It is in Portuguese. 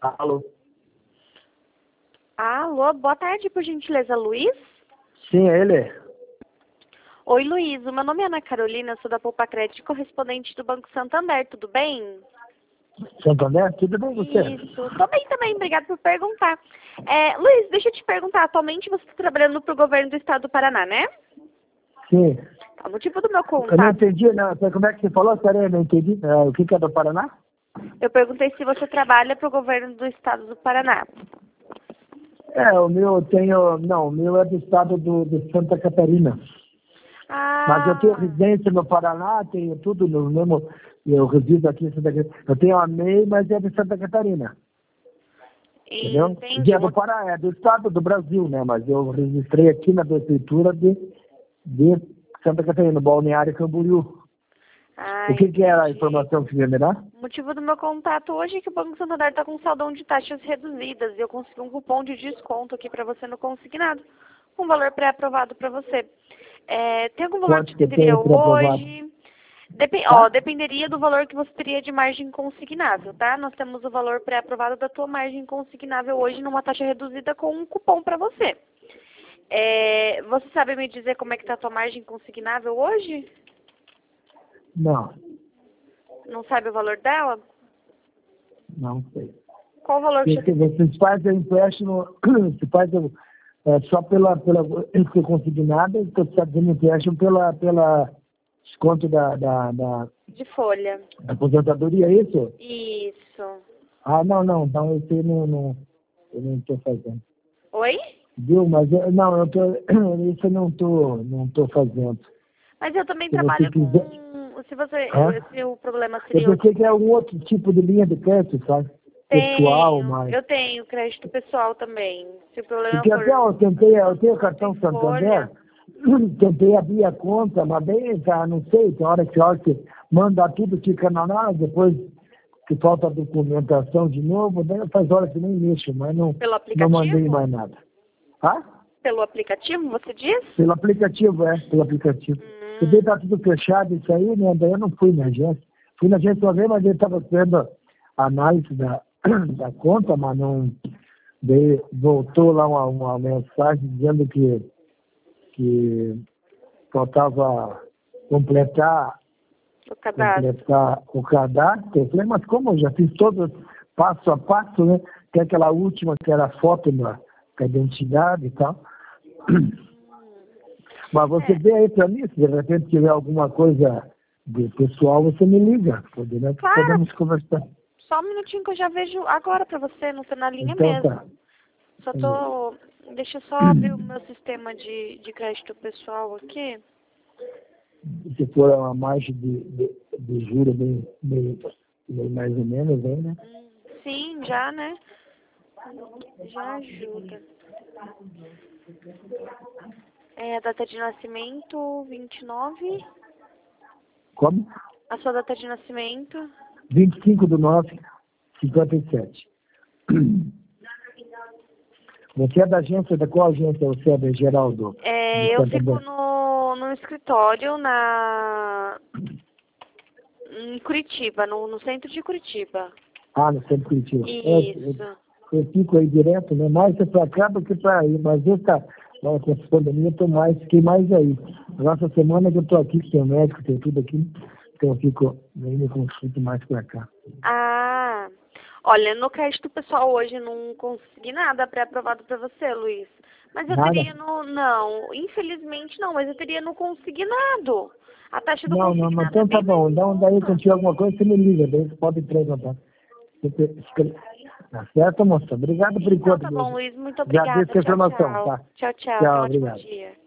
Alô? Alô, boa tarde, por gentileza, Luiz? Sim, é ele. Oi, Luiz, o meu nome é Ana Carolina, sou da Poupa Crédito, correspondente do Banco Santander, tudo bem? Santander, tudo bem você? Isso, tô bem também, obrigada por perguntar. Luiz, deixa eu te perguntar, atualmente você está trabalhando para o governo do estado do Paraná, né? Sim. O motivo do meu Eu não contato, entendi, não. Como é que você falou? Peraí, eu não entendi. O que é do Paraná? eu perguntei se você trabalha para o governo do estado do Paraná. O meu eu tenho... Não, o meu é do estado de Santa Catarina. Mas eu tenho residência no Paraná, tenho tudo no mesmo... Eu resido aqui em Santa Catarina. Eu tenho a MEI, mas é de Santa Catarina. Entendeu? Entendi. E é do Paraná, é do estado do Brasil, né? Mas eu registrei aqui na prefeitura de Santa Catarina, no Balneário Camboriú. O que era a informação que você ia me dar? O motivo do meu contato hoje é que o Banco Santander está com saldão de taxas reduzidas e eu consegui um cupom de desconto aqui para você no consignado, com valor pré-aprovado para você. Tem algum valor que você teria hoje? Dependeria do valor que você teria de margem consignável, tá? Nós temos o valor pré-aprovado da tua margem consignável hoje numa taxa reduzida com um cupom para você. Você sabe me dizer como é que está a tua margem consignável hoje? Não. Não sabe o valor dela? Não sei. Qual o valor que Vocês fazem empréstimo, você faz só pela consignada, então você está fazendo empréstimo pela desconto de folha. da aposentadoria, é isso? Isso. Não, então eu não estou fazendo. Oi? Viu? Mas isso eu não estou fazendo. Mas eu também Se trabalho você quiser... com... Se o problema Eu seria... pensei que é um outro tipo de linha de crédito, sabe? Pessoal, mas... Eu tenho crédito pessoal também. Se o problema Porque até eu tenho cartão Santander, folha. tentei abrir a conta, mas bem, não sei, tem hora que você manda tudo, fica na nada, depois que falta a documentação de novo, daí faz horas que nem mexo, mas não mandei mais nada. Pelo aplicativo, você diz? Pelo aplicativo, pelo aplicativo. Porque está tudo fechado isso aí, né? Daí eu não fui na agência. Fui na agência uma vez, mas ele estava fazendo a análise da conta, mas não... Daí voltou lá uma mensagem dizendo que faltava completar o cadastro. Eu falei, mas como? Eu já fiz todo passo a passo, né? Tem aquela última que era a foto da identidade e tal. Mas você vê aí para mim, se de repente tiver alguma coisa de pessoal, você me liga. Podemos conversar. Só um minutinho que eu já vejo agora para você, não tô na linha então, mesmo. Tá. Deixa eu só abrir o meu sistema de crédito pessoal aqui. Se for uma margem de juros bem mais ou menos, aí, né? Sim, já, né? Já ajuda. A data de nascimento, 29. Como? A sua data de nascimento? 25/9/57. Você é da agência, da qual agência você é, da Geraldo? Eu fico no escritório em Curitiba, no centro de Curitiba. No centro de Curitiba. Isso. Eu fico aí direto, né? Mais para cá do que para aí. Mas com essa pandemia, fiquei mais aí. Nossa semana que eu estou aqui, que tem médico, tem tudo aqui, então eu fico aí me consulto mais para cá. Olha, no crédito pessoal hoje não consegui nada pré-aprovado para você, Luiz. Mas eu teria Não, infelizmente não, mas eu teria no consignado. A taxa do consignado mas então tá bom. Então, daí quando tiver alguma coisa, você me liga. Daí você pode entrar em contato. Tá certo, moça? Obrigado por enquanto. Tá bom, Luiz. Muito obrigada. Agradeço a informação. Tchau. Tá? Tchau. Tchau, Ótimo obrigado. dia.